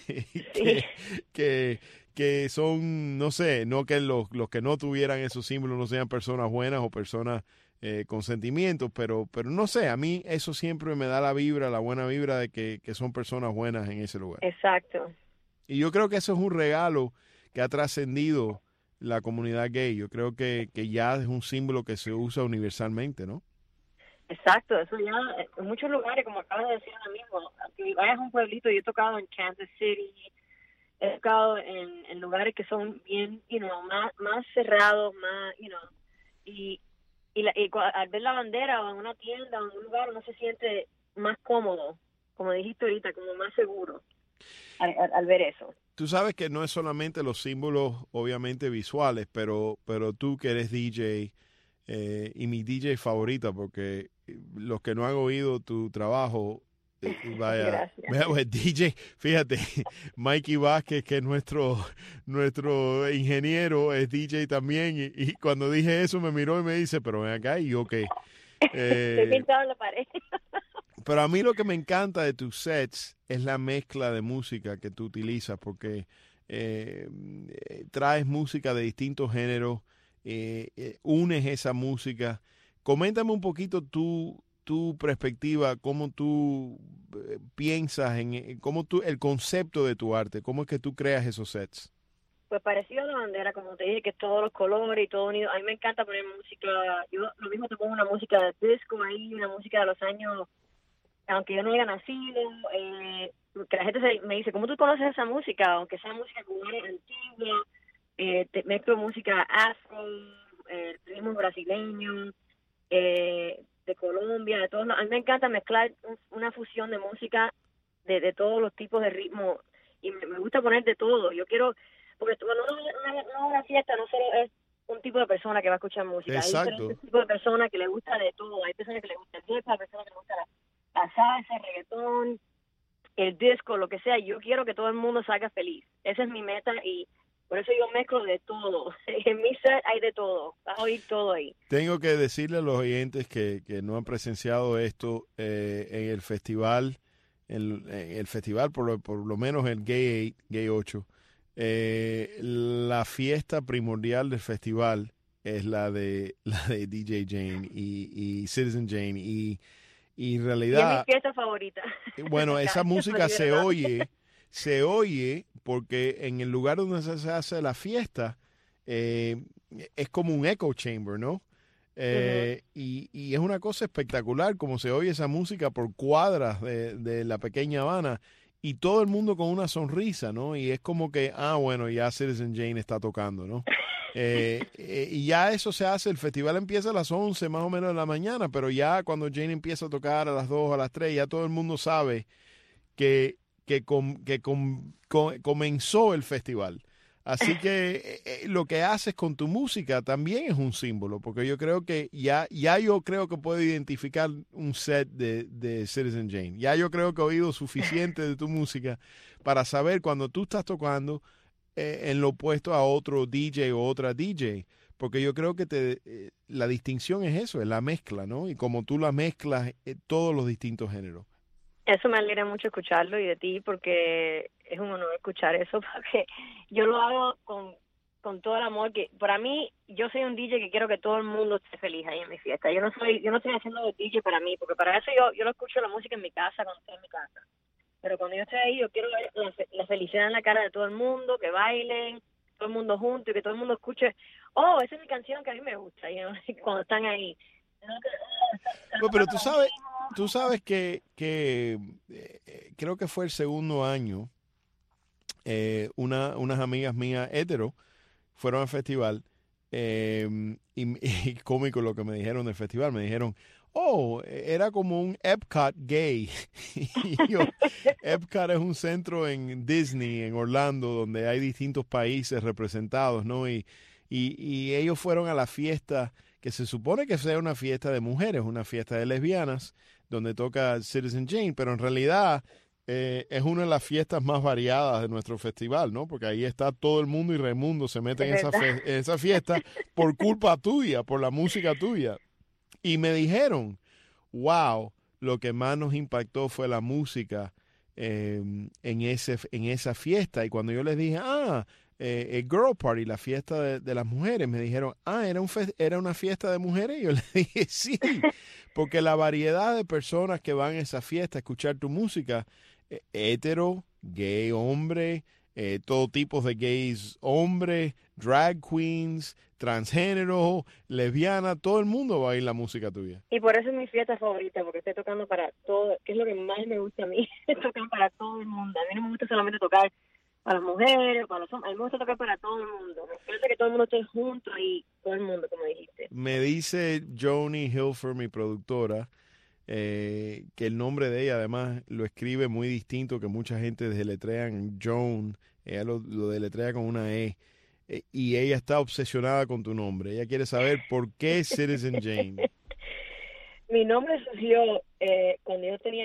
que son, no sé, no que los que no tuvieran esos símbolos no sean personas buenas o personas con sentimientos, pero no sé, a mí eso siempre me da la buena vibra de que son personas buenas en ese lugar. Exacto. Y yo creo que eso es un regalo que ha trascendido la comunidad gay. Yo creo que ya es un símbolo que se usa universalmente, ¿no? Exacto, eso ya en muchos lugares, como acabas de decir ahora mismo, que vayas a un pueblito, yo he tocado en Kansas City, he tocado en lugares que son bien, más cerrados, más, y al ver la bandera o en una tienda o en un lugar, uno se siente más cómodo, como dijiste ahorita, como más seguro al ver eso. Tú sabes que no es solamente los símbolos, obviamente, visuales, pero tú que eres DJ y mi DJ favorita, porque los que no han oído tu trabajo, vaya, DJ, fíjate, Mikey Vázquez, que es nuestro ingeniero, es DJ también, y cuando dije eso me miró y me dice, pero ven acá, ¿y yo qué? Estoy pintado en la pared. Pero a mí lo que me encanta de tus sets es la mezcla de música que tú utilizas, porque traes música de distintos géneros, unes esa música. Coméntame un poquito tu perspectiva, cómo tú piensas el concepto de tu arte, cómo es que tú creas esos sets. Pues parecido a la bandera, como te dije, que es todos los colores y todo unido. A mí me encanta poner música, yo lo mismo te pongo una música de disco ahí, una música de los años, aunque yo no haya nacido, que la gente me dice, ¿cómo tú conoces esa música? Aunque sea música cubana antigua, te mezclo música afro, ritmo brasileño, de Colombia, de todos. A mí me encanta mezclar una fusión de música de todos los tipos de ritmo, y me gusta poner de todo. Yo quiero, porque cuando una fiesta no solo es un tipo de persona que va a escuchar música. Exacto. Hay diferentes tipos de personas que le gusta de todo. Hay personas que le gusta el hip hop, hay personas que le gusta la salsa, el reggaetón, el disco, lo que sea. Yo quiero que todo el mundo salga feliz. Esa es mi meta, y Por eso yo mezclo de todo. En mi set hay de todo. Vas a oír todo ahí. Tengo que decirle a los oyentes que no han presenciado esto en el festival, por lo menos el Gay 8, la fiesta primordial del festival es la de DJ Jane y Citizen Jane y en realidad... Y es mi fiesta favorita. Bueno, esa música se oye porque en el lugar donde se hace la fiesta es como un echo chamber, ¿no? Y es una cosa espectacular como se oye esa música por cuadras de la pequeña Habana y todo el mundo con una sonrisa, ¿no? Y es como que, bueno, ya Citizen Jane está tocando, ¿no? Y ya eso se hace, el festival empieza a las 11 más o menos de la mañana, pero ya cuando Jane empieza a tocar a las 2, a las 3, ya todo el mundo sabe que comenzó el festival. Así que lo que haces con tu música también es un símbolo, porque yo creo que ya yo creo que puedo identificar un set de Citizen Jane. Ya yo creo que he oído suficiente de tu música para saber cuando tú estás tocando en lo opuesto a otro DJ o otra DJ, porque yo creo que la distinción es eso, es la mezcla, ¿no? Y como tú la mezclas todos los distintos géneros. Eso me alegra mucho escucharlo y de ti, porque es un honor escuchar eso, porque yo lo hago con todo el amor que para mí, yo soy un DJ que quiero que todo el mundo esté feliz ahí en mi fiesta. Yo no estoy haciendo de DJ para mí, porque para eso yo lo escucho la música en mi casa cuando estoy en mi casa. Pero cuando yo estoy ahí, yo quiero ver la felicidad en la cara de todo el mundo, que bailen, todo el mundo junto y que todo el mundo escuche, esa es mi canción que a mí me gusta, cuando están ahí. Bueno, pero tú sabes que creo que fue el segundo año, unas amigas mías hetero fueron al festival y cómico lo que me dijeron del festival, me dijeron, era como un Epcot gay. Y Epcot es un centro en Disney, en Orlando, donde hay distintos países representados, ¿no? Y ellos fueron a la fiesta que se supone que sea una fiesta de mujeres, una fiesta de lesbianas, donde toca Citizen Jane, pero en realidad es una de las fiestas más variadas de nuestro festival, ¿no? Porque ahí está todo el mundo y Raimundo se mete en esa fiesta por culpa tuya, por la música tuya. Y me dijeron, wow, lo que más nos impactó fue la música en esa fiesta. Y cuando yo les dije, el Girl Party, la fiesta de las mujeres, me dijeron, era una fiesta de mujeres. Y yo les dije, sí, porque la variedad de personas que van a esa fiesta a escuchar tu música, hetero, gay, hombre, todo tipo de gays, hombres, drag queens, transgénero, lesbiana, todo el mundo va a ir la música tuya. Y por eso es mi fiesta favorita, porque estoy tocando para todo, que es lo que más me gusta a mí, tocar para todo el mundo. A mí no me gusta solamente tocar para las mujeres, para los hombres, a mí me gusta tocar para todo el mundo. Me gusta que todo el mundo esté junto y todo el mundo, como dijiste. Me dice Joni Hilfer, mi productora, que el nombre de ella además lo escribe muy distinto que mucha gente deletrean Joan, ella lo deletrea con una E, y ella está obsesionada con tu nombre, ella quiere saber por qué Citizen Jane. Mi nombre surgió cuando yo tenía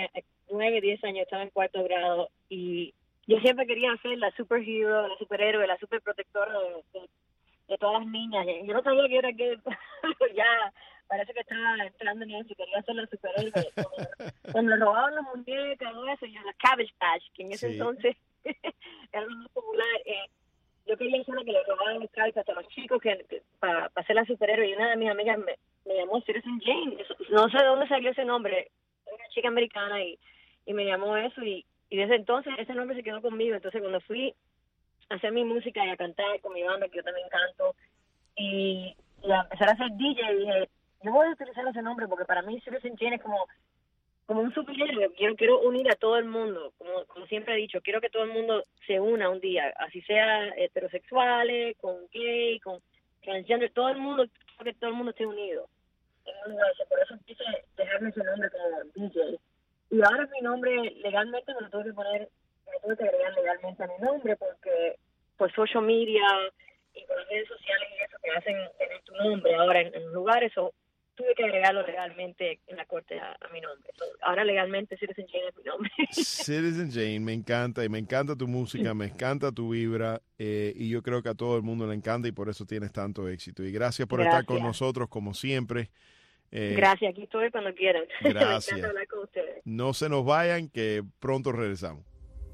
10 años, estaba en 4º grado, y yo siempre quería ser la superhero, la superhéroe, la superprotectora de todas las niñas. Yo no sabía que era que ya parece que estaba entrando en eso, quería ser la superhéroe. Cuando robaban las muñecas y todo eso, yo la Cabbage Patch, que en ese entonces era lo más popular. Yo quería ser la que le robaban los cartas a los chicos para ser la superhéroe. Y una de mis amigas me llamó Citizen Jane. No sé de dónde salió ese nombre. Una chica americana y me llamó eso. Y desde entonces ese nombre se quedó conmigo. Entonces cuando fui a hacer mi música y a cantar con mi banda, que yo también canto, y a empezar a ser DJ, dije, yo voy a utilizar ese nombre porque para mí Citizen Jane es como un superhéroe. Quiero unir a todo el mundo, como siempre he dicho, quiero que todo el mundo se una un día, así sea heterosexuales, con gay, con transgender, todo el mundo, quiero que todo el mundo esté unido en un universo. Por eso quise dejarme ese nombre como DJ. Y ahora mi nombre legalmente me tuve que agregar legalmente a mi nombre porque por social media y por las redes sociales y eso que hacen tener tu nombre ahora en lugares, o tuve que agregarlo legalmente en la corte a mi nombre. So, ahora legalmente Citizen Jane es mi nombre. Citizen Jane, me encanta, y me encanta tu música, me encanta tu vibra, y yo creo que a todo el mundo le encanta y por eso tienes tanto éxito. Y gracias por estar con nosotros como siempre. Gracias, aquí estoy cuando quieran. Gracias. Me encanta hablar con ustedes. No se nos vayan, que pronto regresamos.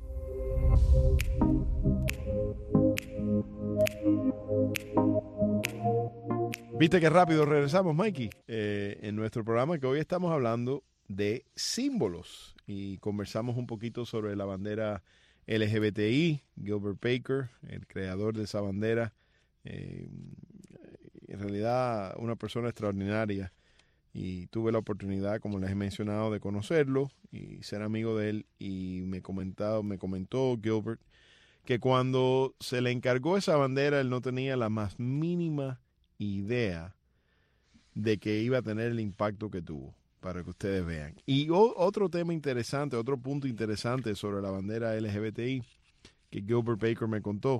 Viste qué rápido regresamos, Mikey, en nuestro programa, que hoy estamos hablando de símbolos y conversamos un poquito sobre la bandera LGBTI. Gilbert Baker, el creador de esa bandera, en realidad una persona extraordinaria, y tuve la oportunidad, como les he mencionado, de conocerlo y ser amigo de él, y me comentó Gilbert que cuando se le encargó esa bandera él no tenía la más mínima idea de que iba a tener el impacto que tuvo, para que ustedes vean. Y otro tema interesante, otro punto interesante sobre la bandera LGBTI que Gilbert Baker me contó,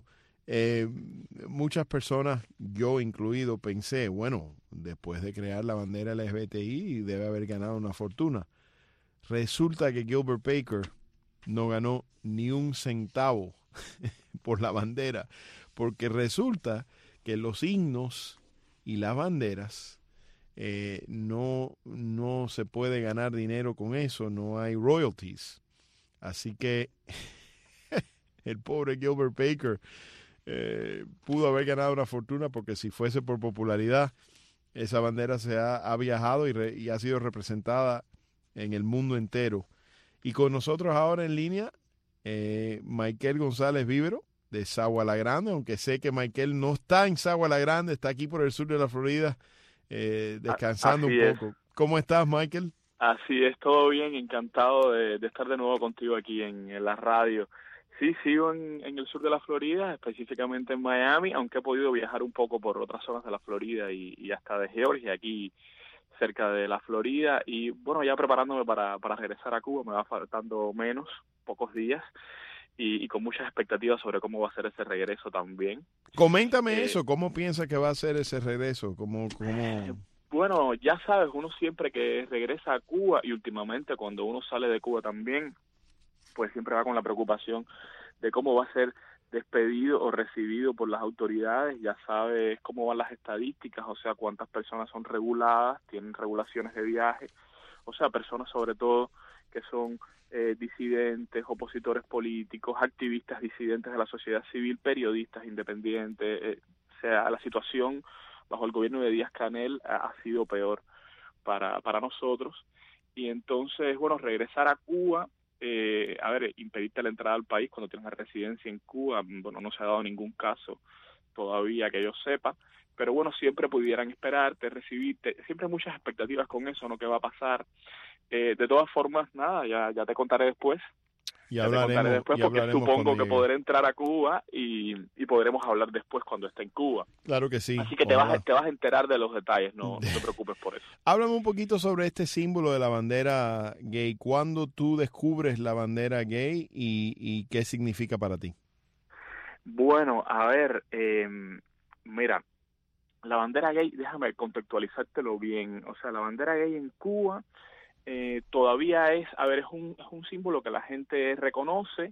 muchas personas, yo incluido, pensé, bueno, después de crear la bandera LGBTI debe haber ganado una fortuna. Resulta que Gilbert Baker no ganó ni un centavo por la bandera, porque resulta que los himnos y las banderas no se puede ganar dinero con eso, no hay royalties. Así que el pobre Gilbert Baker pudo haber ganado una fortuna, porque si fuese por popularidad, esa bandera ha viajado y ha sido representada en el mundo entero. Y con nosotros ahora en línea, Michael González Vivero, de Sagua La Grande, aunque sé que Michael no está en Sagua La Grande, está aquí por el sur de la Florida, descansando un poco. ¿Cómo estás, Michael? Así es, todo bien, encantado de estar de nuevo contigo aquí en la radio. Sí, sigo en el sur de la Florida, específicamente en Miami, aunque he podido viajar un poco por otras zonas de la Florida y hasta de Georgia, aquí cerca de la Florida, y bueno, ya preparándome para regresar a Cuba. Me va faltando pocos días, y con muchas expectativas sobre cómo va a ser ese regreso también. Coméntame eso, ¿cómo piensas que va a ser ese regreso? ¿Cómo? Bueno, ya sabes, uno siempre que regresa a Cuba, y últimamente cuando uno sale de Cuba también, pues siempre va con la preocupación de cómo va a ser despedido o recibido por las autoridades. Ya sabes cómo van las estadísticas, o sea, cuántas personas son reguladas, tienen regulaciones de viaje, o sea, personas sobre todo que son disidentes, opositores políticos, activistas disidentes de la sociedad civil, periodistas independientes. O sea, la situación bajo el gobierno de Díaz-Canel ha sido peor para nosotros. Y entonces, bueno, regresar a Cuba, impedirte la entrada al país cuando tienes una residencia en Cuba, bueno, no se ha dado ningún caso todavía que yo sepa, pero bueno, siempre pudieran esperarte, recibirte, siempre hay muchas expectativas con eso, ¿no? ¿Qué va a pasar? De todas formas, nada, ya te contaré después. Y hablaremos, porque supongo que podré entrar a Cuba y podremos hablar después cuando esté en Cuba. Claro que sí. Así que te vas a enterar de los detalles, no te preocupes por eso. Háblame un poquito sobre este símbolo de la bandera gay. ¿Cuándo tú descubres la bandera gay y qué significa para ti? Bueno, a ver, mira, la bandera gay, déjame contextualizártelo bien. O sea, la bandera gay en Cuba todavía es un símbolo que la gente reconoce,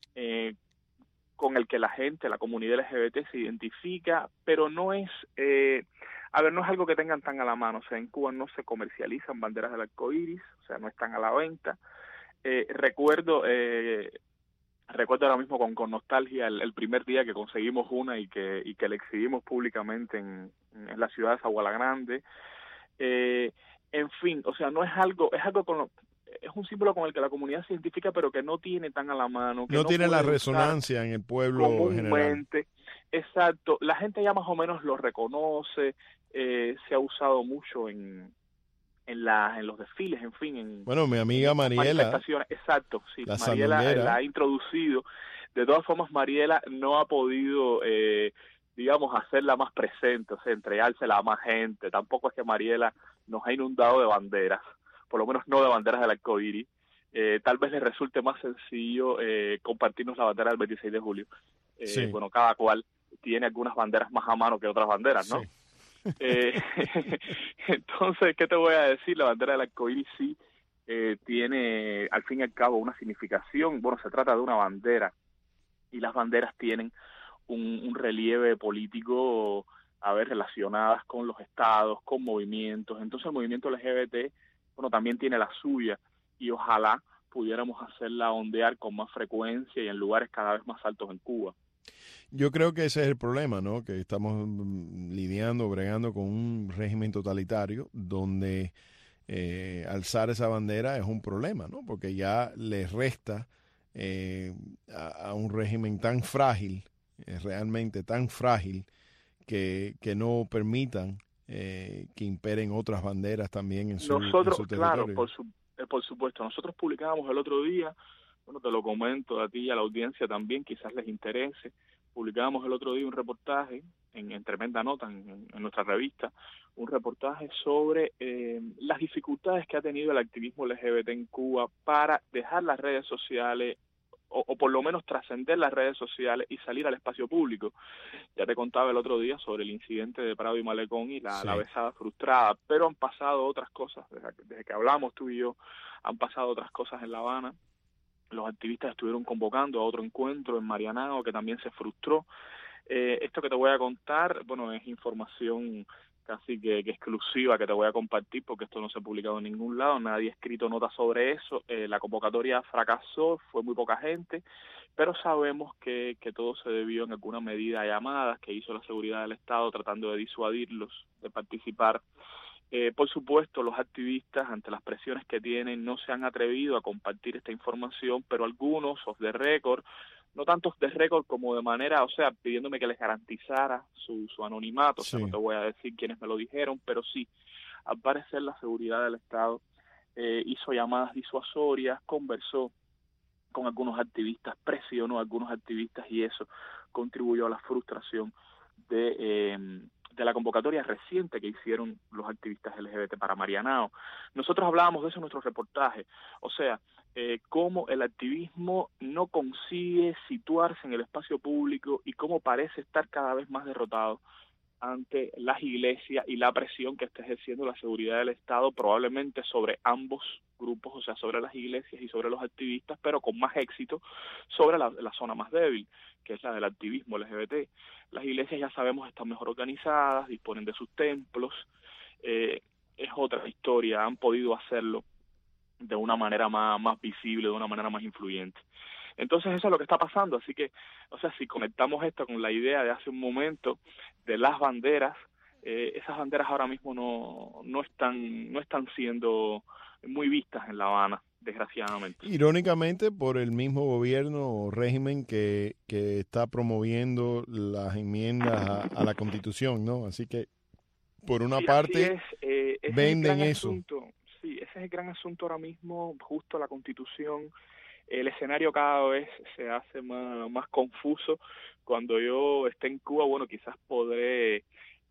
con el que la comunidad LGBT se identifica, pero no es, no es algo que tengan tan a la mano. O sea, en Cuba no se comercializan banderas del arco iris, o sea, no están a la venta. Recuerdo ahora mismo con nostalgia el primer día que conseguimos una y que la exhibimos públicamente en la ciudad de Sagua La Grande. En fin, o sea, es un símbolo con el que la comunidad se identifica, pero que no tiene tan a la mano. Que no tiene la resonancia en el pueblo general. Exacto. La gente ya más o menos lo reconoce, se ha usado mucho en los desfiles, en fin. Bueno, mi amiga Mariela. Exacto, sí. Mariela la ha introducido. De todas formas, Mariela no ha podido, hacerla más presente, o sea, entregársela a más gente. Tampoco es que Mariela nos ha inundado de banderas, por lo menos no de banderas del arco iris. Tal vez les resulte más sencillo compartirnos la bandera del 26 de julio. Sí. Bueno, cada cual tiene algunas banderas más a mano que otras banderas, ¿no? Sí. Entonces, ¿qué te voy a decir? La bandera del arcoíris sí tiene, al fin y al cabo, una significación. Bueno, se trata de una bandera, y las banderas tienen un relieve político, relacionadas con los estados, con movimientos. Entonces el movimiento LGBT, bueno, también tiene la suya, y ojalá pudiéramos hacerla ondear con más frecuencia y en lugares cada vez más altos en Cuba. Yo creo que ese es el problema, ¿no? Que estamos bregando con un régimen totalitario donde alzar esa bandera es un problema, ¿no? Porque ya le resta a un régimen tan frágil, realmente tan frágil, que no permitan que imperen otras banderas también en su territorio. Claro, por supuesto. Nosotros publicábamos el otro día, bueno, te lo comento a ti y a la audiencia también, quizás les interese, publicábamos el otro día un reportaje, en tremenda nota, en nuestra revista, un reportaje sobre las dificultades que ha tenido el activismo LGBT en Cuba para dejar las redes sociales, o por lo menos trascender las redes sociales y salir al espacio público. Ya te contaba el otro día sobre el incidente de Prado y Malecón y la besada frustrada, pero han pasado otras cosas, desde que hablamos tú y yo, han pasado otras cosas en La Habana. Los activistas estuvieron convocando a otro encuentro en Marianao que también se frustró. Esto que te voy a contar, bueno, es información casi que exclusiva que te voy a compartir, porque esto no se ha publicado en ningún lado, nadie ha escrito nota sobre eso. La convocatoria fracasó, fue muy poca gente, pero sabemos que todo se debió en alguna medida a llamadas que hizo la seguridad del Estado tratando de disuadirlos de participar. Por supuesto, los activistas, ante las presiones que tienen, no se han atrevido a compartir esta información, pero algunos, off the record, no tanto off the record como de manera, pidiéndome que les garantizara su anonimato. Sí. No te voy a decir quiénes me lo dijeron, pero sí, al parecer la seguridad del Estado hizo llamadas disuasorias, conversó con algunos activistas, presionó a algunos activistas, y eso contribuyó a la frustración de la convocatoria reciente que hicieron los activistas LGBT para Marianao. Nosotros hablábamos de eso en nuestro reportaje, cómo el activismo no consigue situarse en el espacio público y cómo parece estar cada vez más derrotado ante las iglesias y la presión que está ejerciendo la seguridad del Estado, probablemente sobre ambos grupos, sobre las iglesias y sobre los activistas, pero con más éxito sobre la zona más débil, que es la del activismo LGBT. Las iglesias, ya sabemos, están mejor organizadas, disponen de sus templos, es otra historia, han podido hacerlo de una manera más visible, de una manera más influyente. Entonces eso es lo que está pasando, así que, si conectamos esto con la idea de hace un momento de las banderas, esas banderas ahora mismo no están siendo muy vistas en La Habana, desgraciadamente. Irónicamente, por el mismo gobierno o régimen que está promoviendo las enmiendas a la Constitución, ¿no? Así que, por una parte, venden eso. Sí, ese es el gran asunto ahora mismo, justo la Constitución. El escenario cada vez se hace más confuso. Cuando yo esté en Cuba, bueno, quizás podré,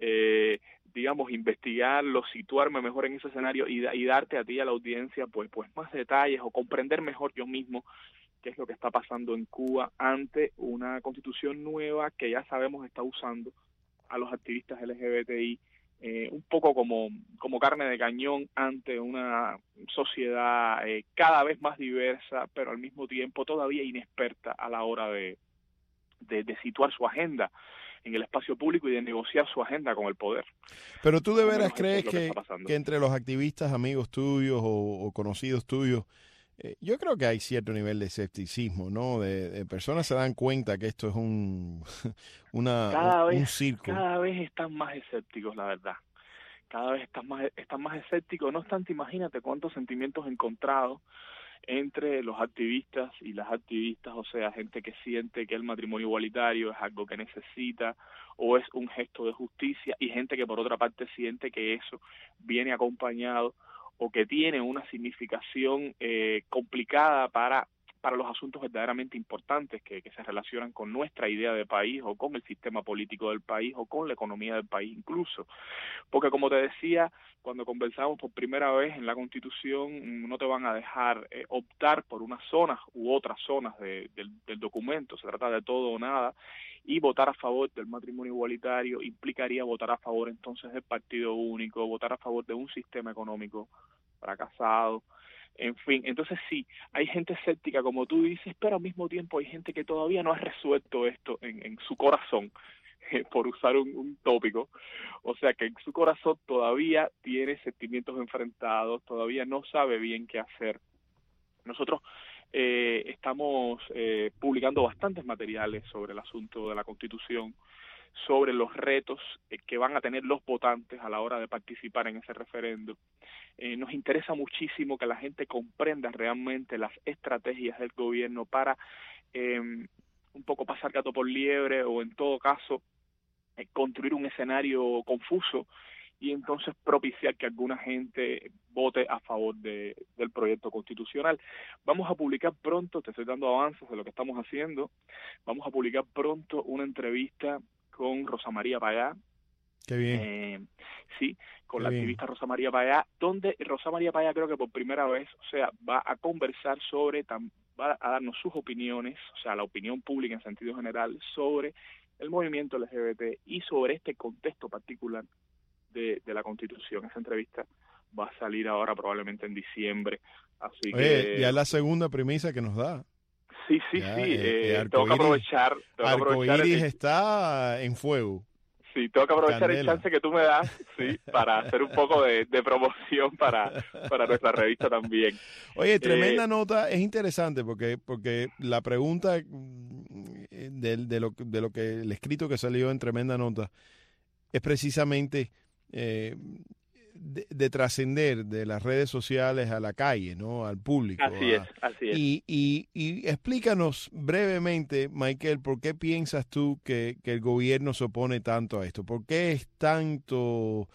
investigarlo, situarme mejor en ese escenario y darte a ti, a la audiencia, pues más detalles, o comprender mejor yo mismo qué es lo que está pasando en Cuba ante una constitución nueva que ya sabemos está usando a los activistas LGBTI un poco como carne de cañón ante una sociedad cada vez más diversa, pero al mismo tiempo todavía inexperta a la hora de situar su agenda en el espacio público y de negociar su agenda con el poder. Pero tú de veras crees que entre los activistas, amigos tuyos o conocidos tuyos, yo creo que hay cierto nivel de escepticismo, ¿no? De personas se dan cuenta que esto es un circo. Cada vez están más escépticos, la verdad. Cada vez están más escépticos. No obstante, imagínate cuántos sentimientos encontrados entre los activistas y las activistas, gente que siente que el matrimonio igualitario es algo que necesita o es un gesto de justicia, y gente que por otra parte siente que eso viene acompañado o que tiene una significación complicada para para los asuntos verdaderamente importantes que se relacionan con nuestra idea de país o con el sistema político del país o con la economía del país incluso. Porque como te decía, cuando conversamos por primera vez en la Constitución, no te van a dejar optar por unas zonas u otras zonas del documento, se trata de todo o nada, y votar a favor del matrimonio igualitario implicaría votar a favor entonces del partido único, votar a favor de un sistema económico fracasado, en fin. Entonces sí, hay gente escéptica como tú dices, pero al mismo tiempo hay gente que todavía no ha resuelto esto en su corazón, por usar un tópico, o sea que en su corazón todavía tiene sentimientos enfrentados, todavía no sabe bien qué hacer. Nosotros estamos publicando bastantes materiales sobre el asunto de la Constitución, sobre los retos que van a tener los votantes a la hora de participar en ese referendo. Nos interesa muchísimo que la gente comprenda realmente las estrategias del gobierno para un poco pasar gato por liebre o en todo caso construir un escenario confuso y entonces propiciar que alguna gente vote a favor del proyecto constitucional. Vamos a publicar pronto, te estoy dando avances de lo que estamos haciendo, vamos a publicar pronto una entrevista con Rosa María Payá. Qué bien. Sí, con Qué la bien. activista Rosa María Payá, donde Rosa María Payá creo que por primera vez, o sea, va a conversar va a darnos sus opiniones, o sea, la opinión pública en sentido general sobre el movimiento LGBT y sobre este contexto particular de la Constitución. Esa entrevista va a salir ahora probablemente en diciembre, así Oye, que... ya es la segunda premisa que nos da. Sí, Ya, tengo que aprovechar... Arcoíris está en fuego. Sí, tengo que aprovechar Candela. el chance que tú me das, sí, para hacer un poco de promoción para nuestra revista también. Oye, tremenda nota, es interesante porque la pregunta de lo que el escrito que salió en tremenda nota es precisamente de trascender de las redes sociales a la calle, ¿no? Al público. Así es. Y explícanos brevemente, Michael, ¿por qué piensas tú que el gobierno se opone tanto a esto? ¿Por qué es tanto,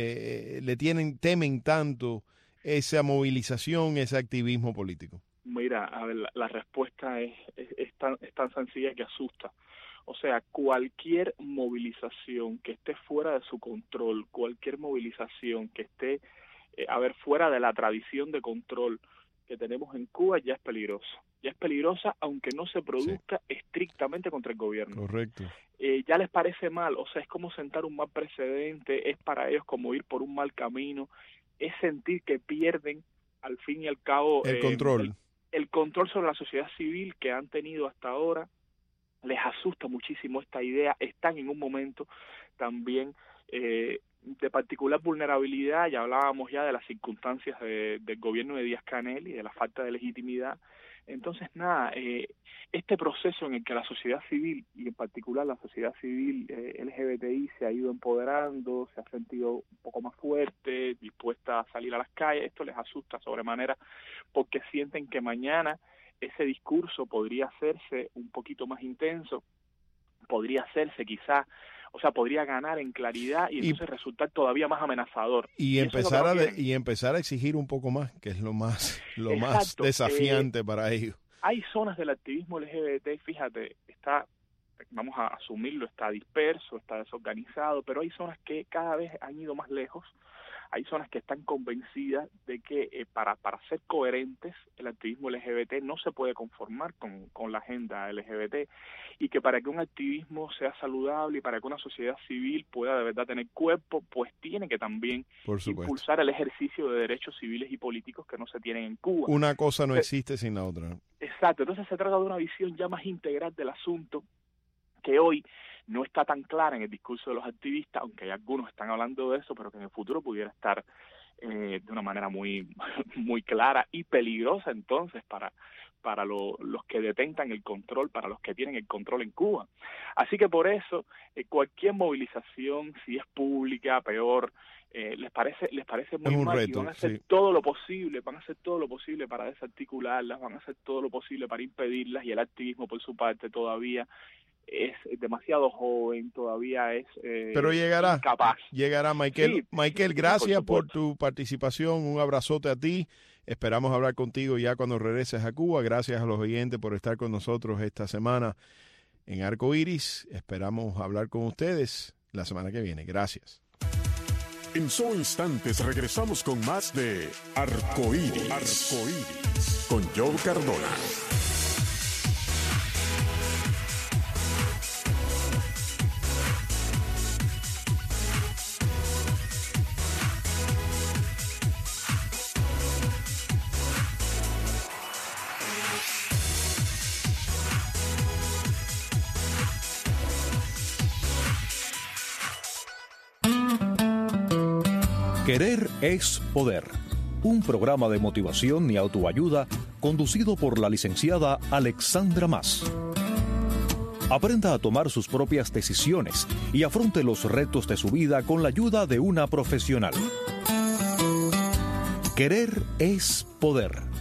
temen tanto esa movilización, ese activismo político? Mira, a ver, la respuesta es tan sencilla que asusta. O sea, cualquier movilización que esté fuera de su control, cualquier movilización que esté, fuera de la tradición de control que tenemos en Cuba ya es peligrosa. Ya es peligrosa aunque no se produzca estrictamente contra el gobierno. Correcto. Ya les parece mal, o sea, es como sentar un mal precedente, es para ellos como ir por un mal camino, es sentir que pierden al fin y al cabo el control. El control sobre la sociedad civil que han tenido hasta ahora. Les asusta muchísimo esta idea, están en un momento también de particular vulnerabilidad, ya hablábamos ya de las circunstancias del gobierno de Díaz-Canel y de la falta de legitimidad. Entonces, nada, este proceso en el que la sociedad civil, y en particular la sociedad civil LGBTI, se ha ido empoderando, se ha sentido un poco más fuerte, dispuesta a salir a las calles, esto les asusta sobremanera porque sienten que mañana ese discurso podría hacerse un poquito más intenso, podría hacerse quizá, o sea, podría ganar en claridad y entonces resultar todavía más amenazador. Y empezar a exigir un poco más, que es lo más Exacto. desafiante para ellos. Hay zonas del activismo LGBT, fíjate, vamos a asumirlo, está disperso, está desorganizado, pero hay zonas que cada vez han ido más lejos. Hay zonas que están convencidas de que para ser coherentes el activismo LGBT no se puede conformar con la agenda LGBT y que para que un activismo sea saludable y para que una sociedad civil pueda de verdad tener cuerpo, pues tiene que también impulsar el ejercicio de derechos civiles y políticos que no se tienen en Cuba. Una cosa no existe sin la otra. Exacto, entonces se trata de una visión ya más integral del asunto que hoy no está tan clara en el discurso de los activistas, aunque hay algunos están hablando de eso, pero que en el futuro pudiera estar de una manera muy muy clara y peligrosa entonces para los que detentan el control, para los que tienen el control en Cuba. Así que por eso cualquier movilización, si es pública, peor, les parece muy mal reto, y van a hacer todo lo posible, para desarticularlas, van a hacer todo lo posible para impedirlas y el activismo por su parte todavía es demasiado joven, todavía es pero llegará, incapaz. Llegará, Michael. Sí, Michael, gracias por tu participación, un abrazote a ti. Esperamos hablar contigo ya cuando regreses a Cuba. Gracias a los oyentes por estar con nosotros esta semana en Arco Iris. Esperamos hablar con ustedes la semana que viene. Gracias. En solo instantes regresamos con más de Arco Iris con Joe Cardona. Querer es poder. Un programa de motivación y autoayuda conducido por la licenciada Alexandra Mas. Aprenda a tomar sus propias decisiones y afronte los retos de su vida con la ayuda de una profesional. Querer es poder.